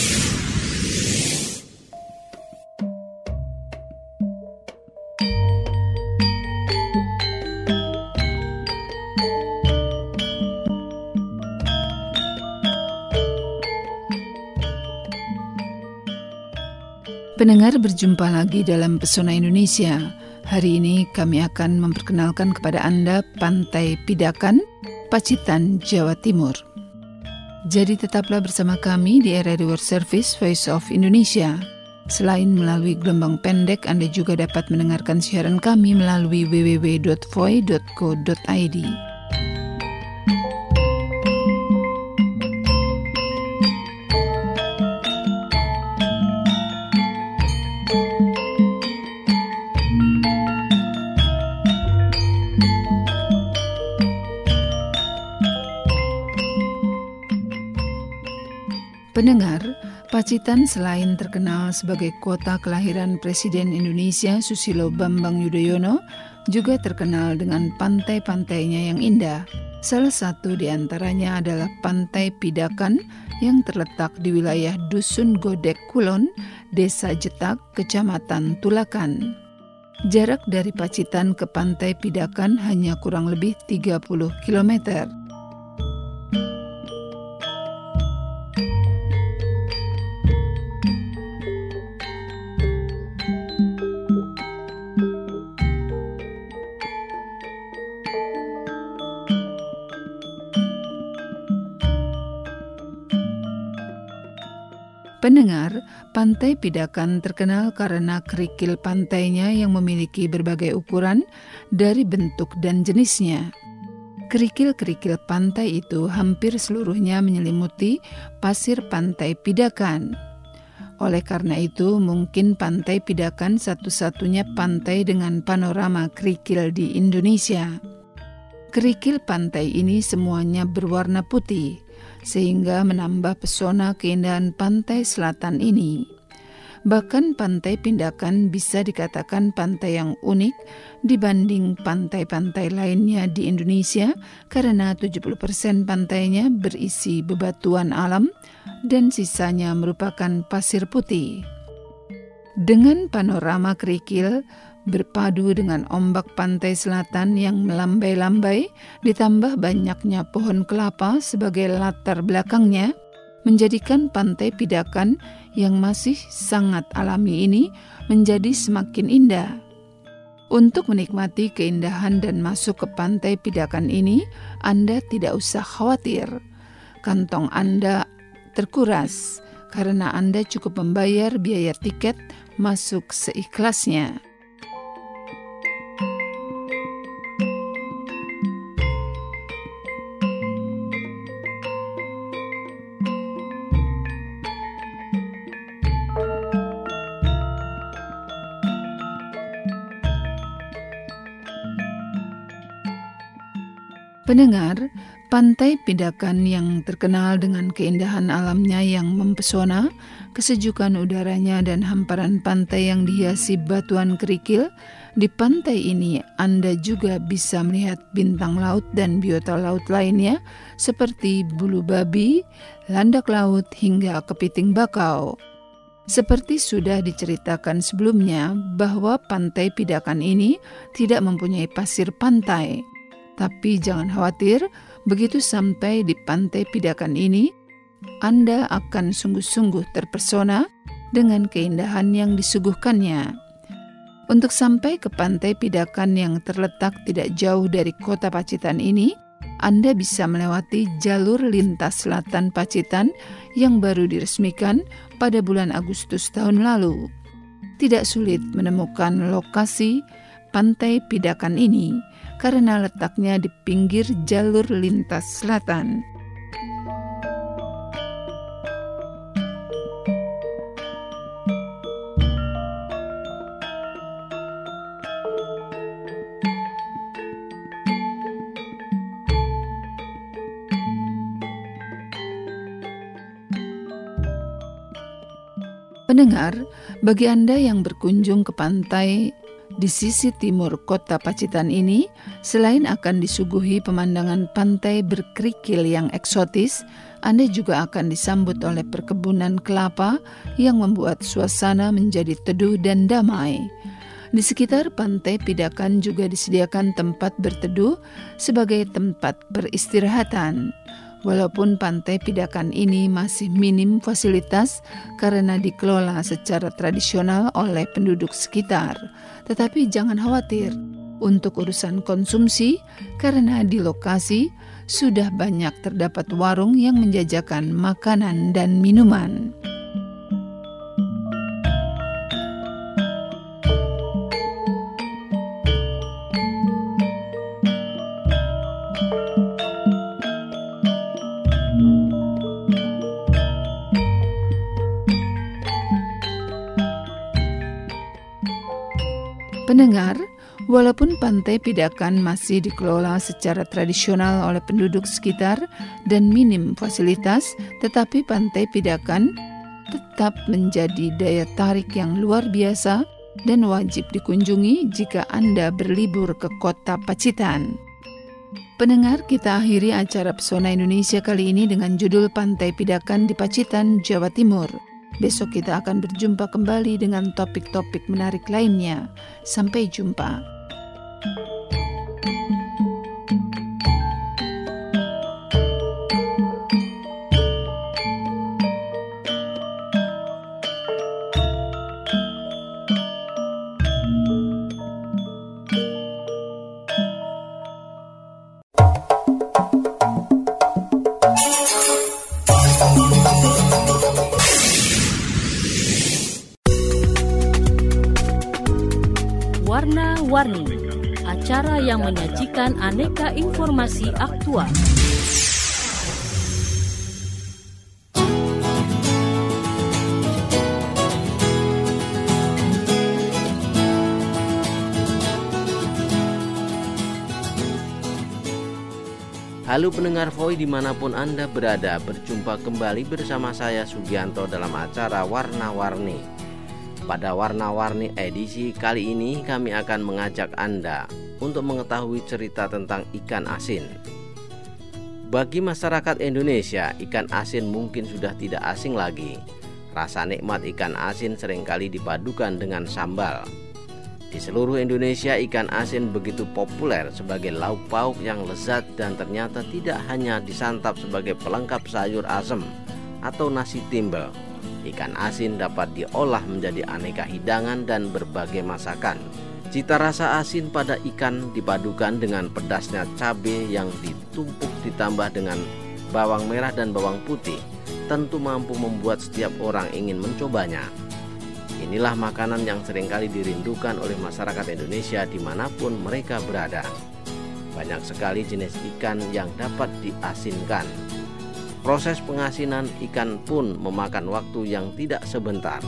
Pendengar, berjumpa lagi dalam Pesona Indonesia. Hari ini kami akan memperkenalkan kepada Anda Pantai Pidakan, Pacitan, Jawa Timur. Jadi tetaplah bersama kami di R R I World Service Voice of Indonesia. Selain melalui gelombang pendek, Anda juga dapat mendengarkan siaran kami melalui w w w dot voi dot co dot i d. Pendengar, Pacitan selain terkenal sebagai kota kelahiran Presiden Indonesia Susilo Bambang Yudhoyono, juga terkenal dengan pantai-pantainya yang indah. Salah satu di antaranya adalah Pantai Pidakan yang terletak di wilayah Dusun Godek Kulon, Desa Jetak, Kecamatan Tulakan. Jarak dari Pacitan ke Pantai Pidakan hanya kurang lebih tiga puluh kilometer. Pendengar, Pantai Pidakan terkenal karena kerikil pantainya yang memiliki berbagai ukuran dari bentuk dan jenisnya. Kerikil-kerikil pantai itu hampir seluruhnya menyelimuti pasir Pantai Pidakan. Oleh karena itu, mungkin Pantai Pidakan satu-satunya pantai dengan panorama kerikil di Indonesia. Kerikil pantai ini semuanya berwarna putih, sehingga menambah pesona keindahan pantai selatan ini. Bahkan Pantai Pindakan bisa dikatakan pantai yang unik dibanding pantai-pantai lainnya di Indonesia karena tujuh puluh persen pantainya berisi bebatuan alam dan sisanya merupakan pasir putih. Dengan panorama kerikil berpadu dengan ombak pantai selatan yang melambai-lambai, ditambah banyaknya pohon kelapa sebagai latar belakangnya, menjadikan Pantai Pindakan yang masih sangat alami ini menjadi semakin indah. Untuk menikmati keindahan dan masuk ke Pantai Pindakan ini, Anda tidak usah khawatir. Kantong Anda terkuras karena Anda cukup membayar biaya tiket masuk seikhlasnya. Pendengar, Pantai Pindakan yang terkenal dengan keindahan alamnya yang mempesona, kesejukan udaranya dan hamparan pantai yang dihiasi batuan kerikil, di pantai ini Anda juga bisa melihat bintang laut dan biota laut lainnya seperti bulu babi, landak laut hingga kepiting bakau. Seperti sudah diceritakan sebelumnya bahwa Pantai Pindakan ini tidak mempunyai pasir pantai. Tapi jangan khawatir, begitu sampai di Pantai Pindakan ini, Anda akan sungguh-sungguh terpesona dengan keindahan yang disuguhkannya. Untuk sampai ke Pantai Pindakan yang terletak tidak jauh dari kota Pacitan ini, Anda bisa melewati jalur lintas selatan Pacitan yang baru diresmikan pada bulan Agustus tahun lalu. Tidak sulit menemukan lokasi Pantai Pindakan ini, karena letaknya di pinggir jalur lintas selatan. Pendengar, bagi Anda yang berkunjung ke pantai di sisi timur kota Pacitan ini, selain akan disuguhi pemandangan pantai berkerikil yang eksotis, Anda juga akan disambut oleh perkebunan kelapa yang membuat suasana menjadi teduh dan damai. Di sekitar Pantai Pindakan juga disediakan tempat berteduh sebagai tempat peristirahatan. Walaupun Pantai Pindakan ini masih minim fasilitas karena dikelola secara tradisional oleh penduduk sekitar. Tetapi jangan khawatir untuk urusan konsumsi karena di lokasi sudah banyak terdapat warung yang menjajakan makanan dan minuman. Pendengar, walaupun Pantai Pindakan masih dikelola secara tradisional oleh penduduk sekitar dan minim fasilitas, tetapi Pantai Pindakan tetap menjadi daya tarik yang luar biasa dan wajib dikunjungi jika Anda berlibur ke kota Pacitan. Pendengar, kita akhiri acara Pesona Indonesia kali ini dengan judul Pantai Pindakan di Pacitan, Jawa Timur. Besok kita akan berjumpa kembali dengan topik-topik menarik lainnya. Sampai jumpa. Warna-Warni, acara yang menyajikan aneka informasi aktual. Halo pendengar Voi dimanapun Anda berada, berjumpa kembali bersama saya Sugianto dalam acara Warna-Warni. Pada warna-warni edisi kali ini kami akan mengajak Anda untuk mengetahui cerita tentang ikan asin. Bagi masyarakat Indonesia, ikan asin mungkin sudah tidak asing lagi. Rasa nikmat ikan asin seringkali dipadukan dengan sambal. Di seluruh Indonesia, ikan asin begitu populer sebagai lauk pauk yang lezat dan ternyata tidak hanya disantap sebagai pelengkap sayur asem atau nasi timbel. Ikan asin dapat diolah menjadi aneka hidangan dan berbagai masakan. Cita rasa asin pada ikan dipadukan dengan pedasnya cabai yang ditumpuk ditambah dengan bawang merah dan bawang putih. Tentu mampu membuat setiap orang ingin mencobanya. Inilah makanan yang seringkali dirindukan oleh masyarakat Indonesia dimanapun mereka berada. Banyak sekali jenis ikan yang dapat diasinkan. Proses pengasinan ikan pun memakan waktu yang tidak sebentar.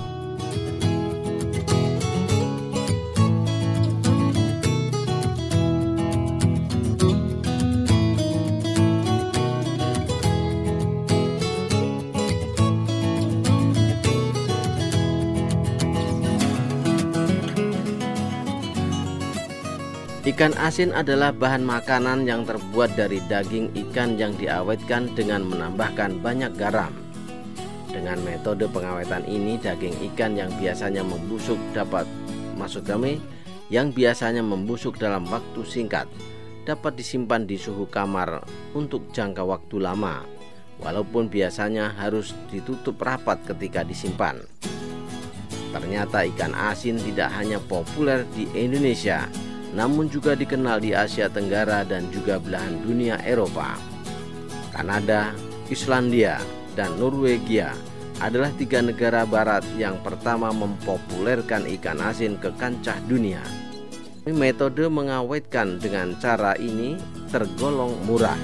Ikan asin adalah bahan makanan yang terbuat dari daging ikan yang diawetkan dengan menambahkan banyak garam. Dengan metode pengawetan ini, daging ikan yang biasanya membusuk dapat, maksud kami, yang biasanya membusuk dalam waktu singkat, dapat disimpan di suhu kamar untuk jangka waktu lama, walaupun biasanya harus ditutup rapat ketika disimpan. Ternyata ikan asin tidak hanya populer di Indonesia, namun juga dikenal di Asia Tenggara dan juga belahan dunia Eropa. Kanada, Islandia, dan Norwegia adalah tiga negara barat yang pertama mempopulerkan ikan asin ke kancah dunia. Metode mengawetkan dengan cara ini tergolong murah.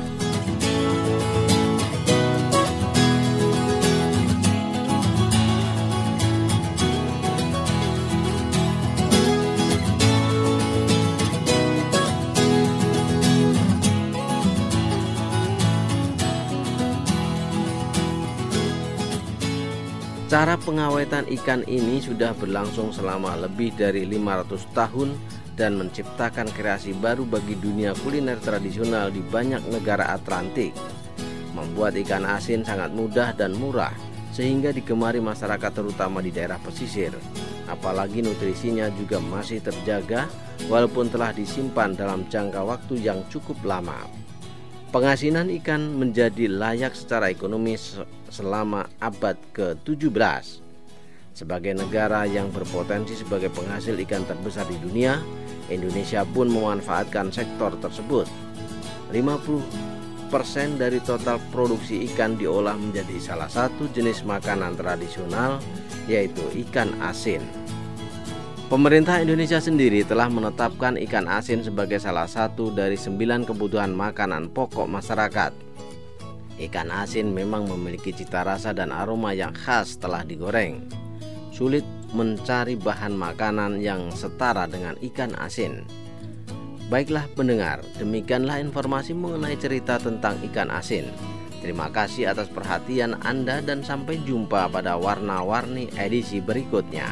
Cara pengawetan ikan ini sudah berlangsung selama lebih dari lima ratus tahun dan menciptakan kreasi baru bagi dunia kuliner tradisional di banyak negara Atlantik. Membuat ikan asin sangat mudah dan murah sehingga digemari masyarakat terutama di daerah pesisir. Apalagi nutrisinya juga masih terjaga walaupun telah disimpan dalam jangka waktu yang cukup lama. Pengasinan ikan menjadi layak secara ekonomi selama abad ke tujuh belas. Sebagai negara yang berpotensi sebagai penghasil ikan terbesar di dunia, Indonesia pun memanfaatkan sektor tersebut. lima puluh persen dari total produksi ikan diolah menjadi salah satu jenis makanan tradisional, yaitu ikan asin. Pemerintah Indonesia sendiri telah menetapkan ikan asin sebagai salah satu dari sembilan kebutuhan makanan pokok masyarakat. Ikan asin memang memiliki cita rasa dan aroma yang khas setelah digoreng. Sulit mencari bahan makanan yang setara dengan ikan asin. Baiklah pendengar, demikianlah informasi mengenai cerita tentang ikan asin. Terima kasih atas perhatian Anda dan sampai jumpa pada warna-warni edisi berikutnya.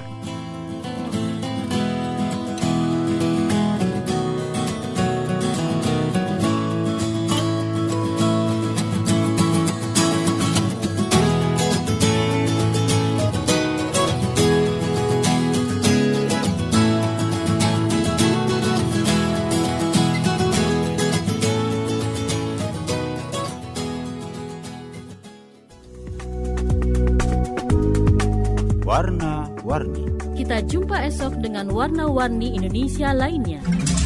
Warna-warni. Kita jumpa esok dengan warna-warni Indonesia lainnya.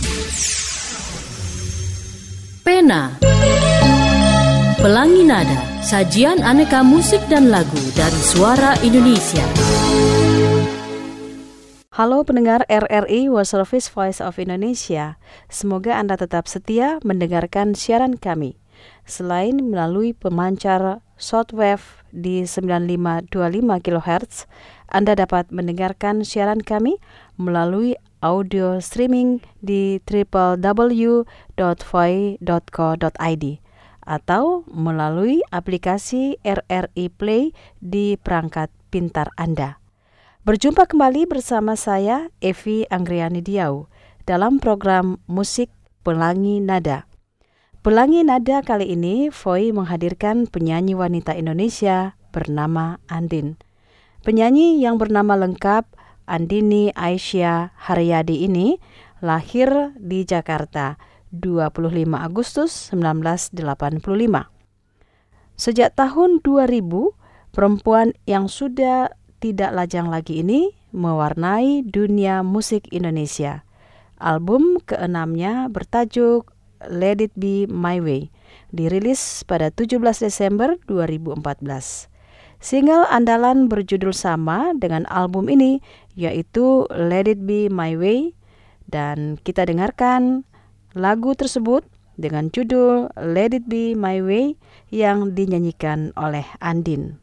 Pena, Pelangi Nada, sajian aneka musik dan lagu dari Suara Indonesia. Halo pendengar R R I World Service Voice of Indonesia. Semoga Anda tetap setia mendengarkan siaran kami. Selain melalui pemancar shortwave di sembilan lima dua lima kilohertz, Anda dapat mendengarkan siaran kami melalui audio streaming di w w w dot voi dot co dot i d atau melalui aplikasi R R I Play di perangkat pintar Anda. Berjumpa kembali bersama saya, Evi Anggriani Diau, dalam program Musik Pelangi Nada. Pelangi Nada kali ini, Voi menghadirkan penyanyi wanita Indonesia bernama Andin. Penyanyi yang bernama lengkap Andini Aisyah Haryadi ini lahir di Jakarta dua puluh lima Agustus seribu sembilan ratus delapan puluh lima. Sejak tahun dua ribu, perempuan yang sudah tidak lajang lagi ini mewarnai dunia musik Indonesia. Album keenamnya bertajuk Let It Be My Way, dirilis pada tujuh belas Desember dua ribu empat belas. Single andalan berjudul sama dengan album ini, yaitu Let It Be My Way, dan kita dengarkan lagu tersebut dengan judul Let It Be My Way yang dinyanyikan oleh Andin.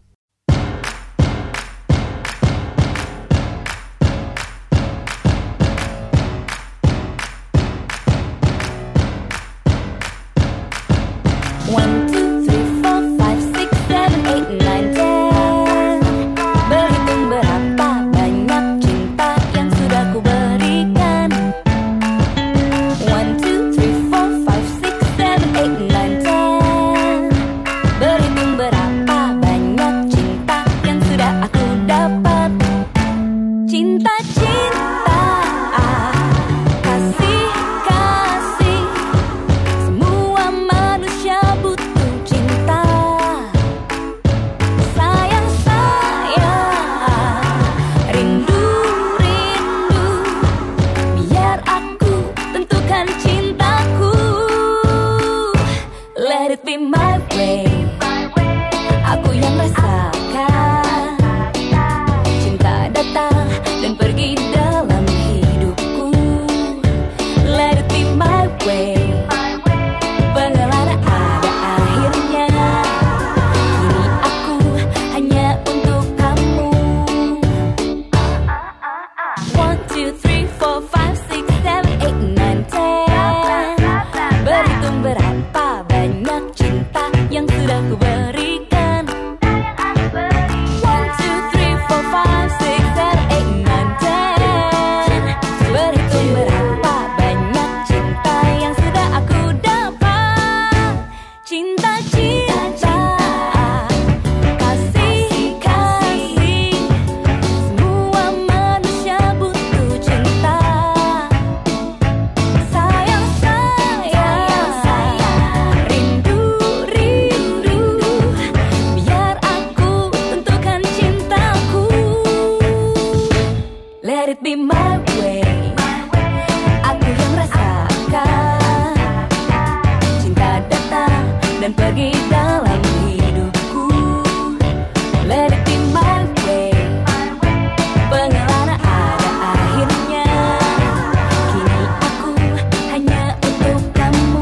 One, two, three, four, five, six, seven, eight, nine, ten. Berhitung berapa banyak cinta yang sudah ku berikan. One, two, three, four, five, six, seven, eight, nine, ten. Berhitung berapa banyak cinta yang sudah aku dapat. Cinta, cinta, kasih, kasih. Semua manusia butuh cinta. Sayang, sayang, rindu, rindu. Biar aku tentukan cintaku. Let it be my way. Aku yang rasakan. Cinta datang dan pergi dalam hidupku. Let it be my way. Pengelana ada akhirnya. Kini aku hanya untuk kamu. One, two, three, four, five, six, seven, eight, nine, ten. Berhitung berapa banyak cinta yang sudah ku berikan. One, two, three, four, five, six, seven, eight, nine, ten. Berhitung berapa banyak cinta yang sudah aku dapat. Cinta, cinta, kasih, kasih. Semua manusia butuh cinta. Sayang, sayang, rindu, rindu. Biar aku tentukan cintaku. Let it be my way. Aku yang rasakan. Cinta datang dan pergi dalam hidupku. Let it be my way. Pengelana ada akhirnya. Kini aku hanya untuk kamu.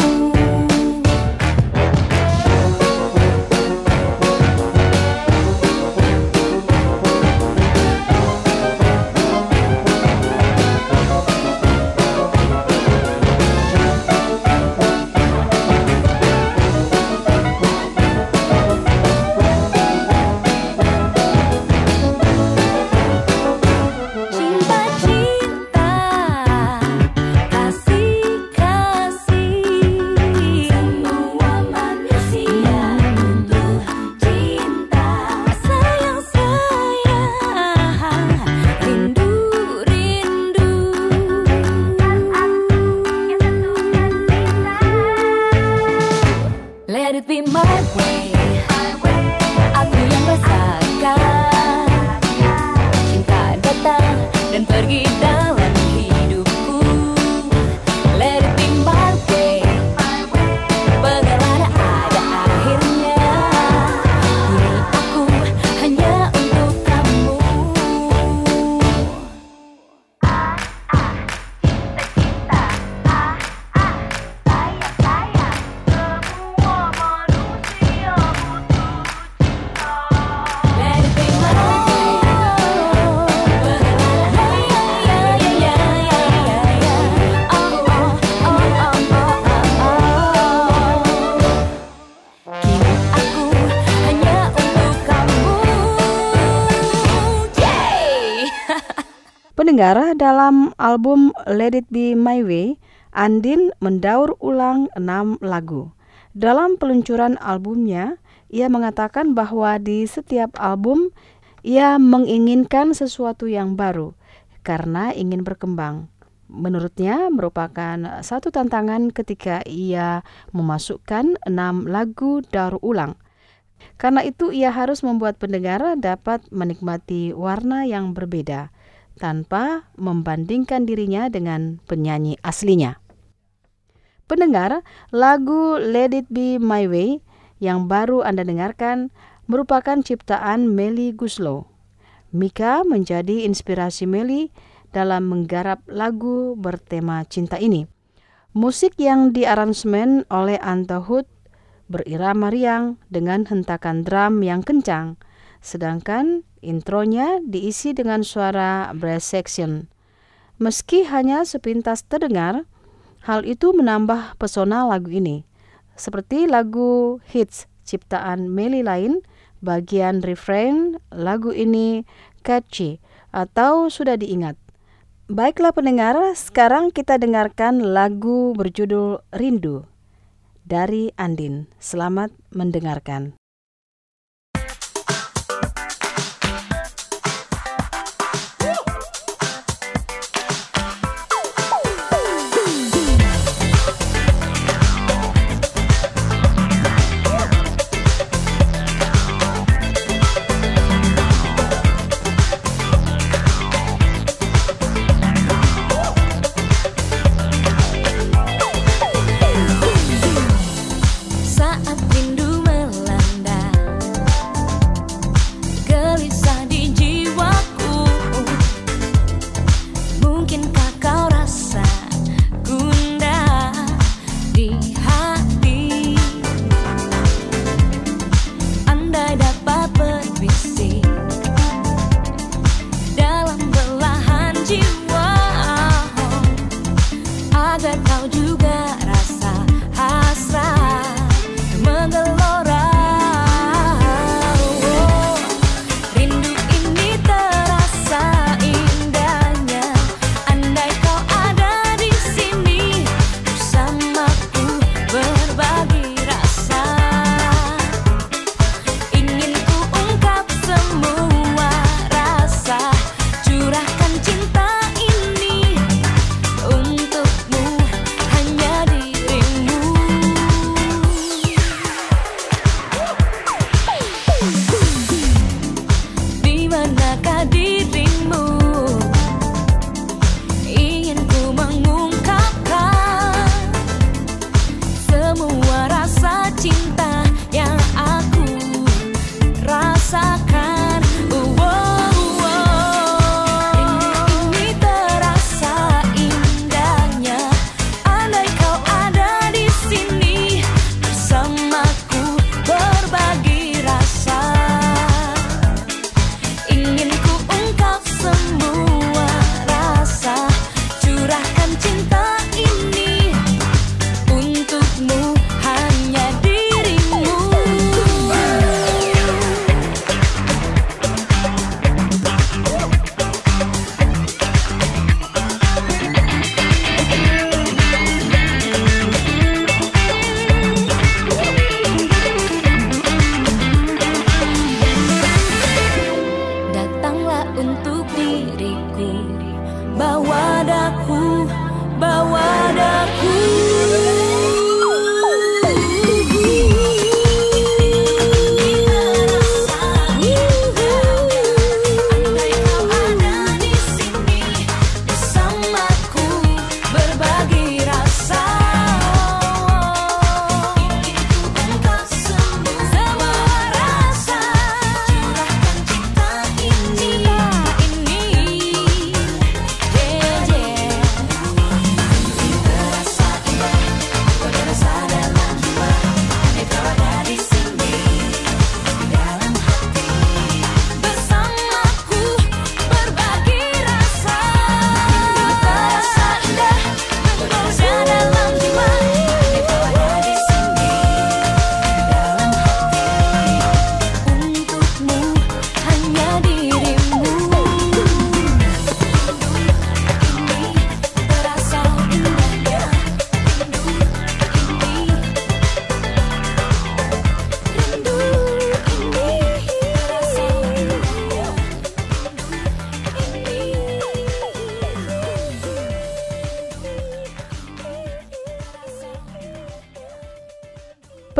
Cinta, cinta, kasih, kasih. Semua manusia butuh cinta. Sayang, sayang, rindu, rindu. Let it be my way. Aku yang rasakan. Cinta datang dan pergi dalam hidupku. Let it be my way. Pengelana ada akhirnya. Kini aku hanya untuk kamu. Let it be my way. Pendengar, dalam album Let It Be My Way, Andin mendaur ulang enam lagu. Dalam peluncuran albumnya, ia mengatakan bahwa di setiap album ia menginginkan sesuatu yang baru karena ingin berkembang. Menurutnya merupakan satu tantangan ketika ia memasukkan enam lagu daur ulang. Karena itu ia harus membuat pendengar dapat menikmati warna yang berbeda tanpa membandingkan dirinya dengan penyanyi aslinya. Pendengar, lagu Let It Be My Way yang baru Anda dengarkan merupakan ciptaan Melly Goeslaw. Mika menjadi inspirasi Melly dalam menggarap lagu bertema cinta ini. Musik yang diaransemen oleh Anta Hood berirama riang dengan hentakan drum yang kencang, sedangkan intronya diisi dengan suara brass section. Meski hanya sepintas terdengar, hal itu menambah pesona lagu ini. Seperti lagu hits ciptaan Melly lain, bagian refrain lagu ini catchy atau sudah diingat. Baiklah pendengar, sekarang kita dengarkan lagu berjudul Rindu dari Andin. Selamat mendengarkan.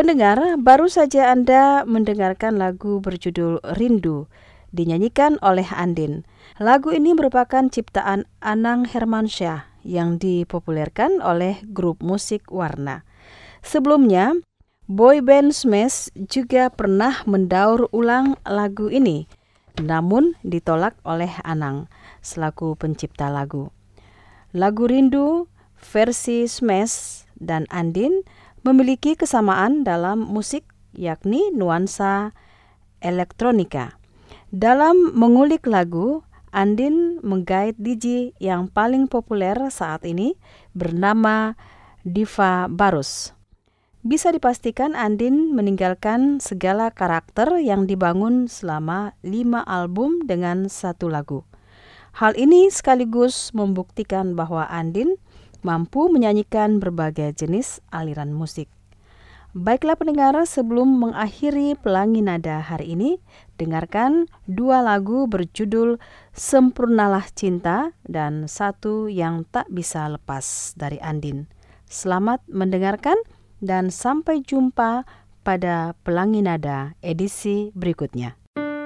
Pendengar, baru saja Anda mendengarkan lagu berjudul Rindu, dinyanyikan oleh Andin. Lagu ini merupakan ciptaan Anang Hermansyah yang dipopulerkan oleh grup musik Warna. Sebelumnya, boyband Smash juga pernah mendaur ulang lagu ini, namun ditolak oleh Anang selaku pencipta lagu. Lagu Rindu versi Smash dan Andin memiliki kesamaan dalam musik, yakni nuansa elektronika. Dalam mengulik lagu, Andin menggait D J yang paling populer saat ini bernama Diva Barus. Bisa dipastikan Andin meninggalkan segala karakter yang dibangun selama lima album dengan satu lagu. Hal ini sekaligus membuktikan bahwa Andin mampu menyanyikan berbagai jenis aliran musik. Baiklah pendengar, sebelum mengakhiri Pelangi Nada hari ini, dengarkan dua lagu berjudul Sempurnalah Cinta dan Satu Yang Tak Bisa Lepas dari Andin. Selamat mendengarkan dan sampai jumpa pada Pelangi Nada edisi berikutnya.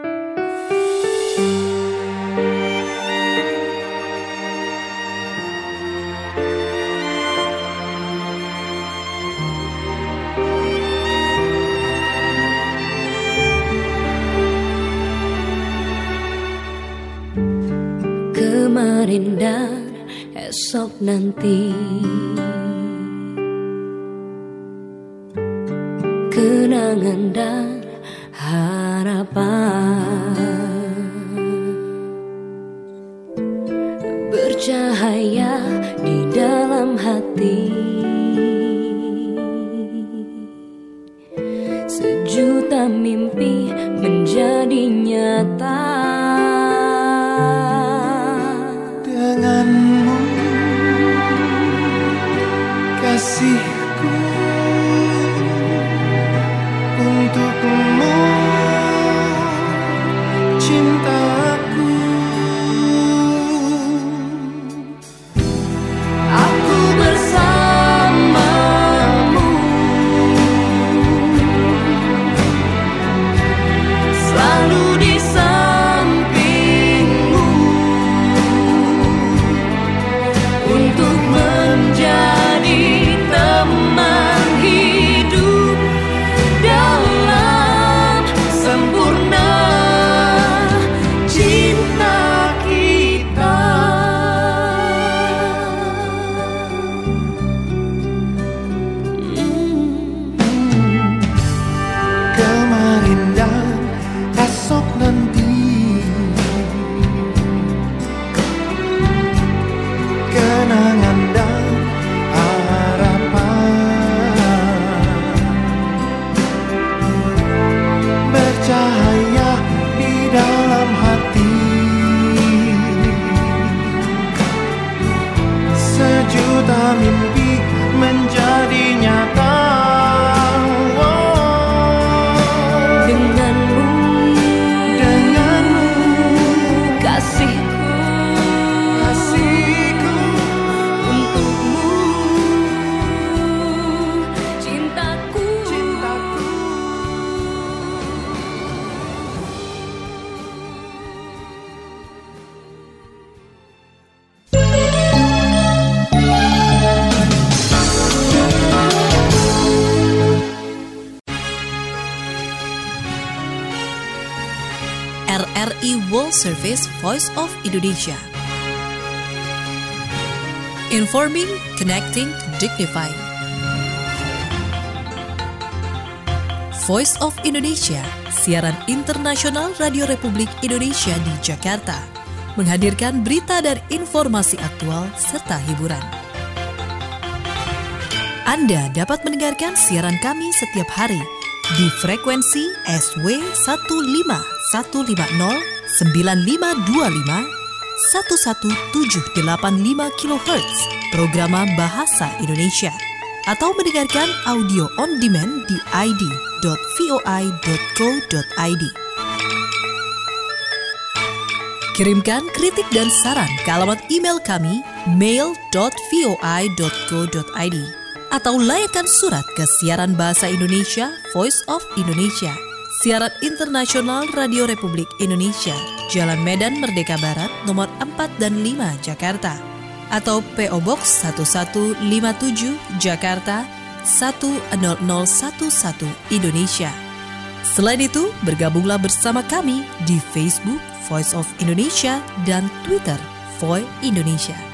Kemarin dan esok nanti, kenangan dan harapan, bercahaya di dalam hati, sejuta mimpi menjadi nyata. Denganmu, kasihku, untukmu, cintaku. Aku bersamamu, selalu di sampingmu, untuk menjadi teman hidup dalam sempurna cinta kita. Kemarin dan esok nanti, kenangan dan harapan, bercahaya di dalam hati, sejuta mimpi menjadi nyata. Denganmu, Denganmu, kasihku, kasihku, untukmu, cintaku, cintaku. R R I World Service Voice of Indonesia. Informing, connecting, dignified. Voice of Indonesia, siaran internasional Radio Republik Indonesia di Jakarta, menghadirkan berita dan informasi aktual serta hiburan. Anda dapat mendengarkan siaran kami setiap hari di frekuensi S W satu lima satu lima nol sembilan lima dua lima satu satu tujuh delapan lima kilohertz program Bahasa Indonesia, atau mendengarkan audio on demand di i d dot voi dot co dot i d. Kirimkan kritik dan saran ke alamat email kami mail dot voi dot co dot i d. atau layangkan surat ke siaran bahasa Indonesia Voice of Indonesia, siaran internasional Radio Republik Indonesia, Jalan Medan Merdeka Barat nomor empat dan lima Jakarta, atau P O Box satu satu lima tujuh Jakarta satu nol nol satu satu Indonesia. Selain itu, bergabunglah bersama kami di Facebook Voice of Indonesia dan Twitter Voi Indonesia.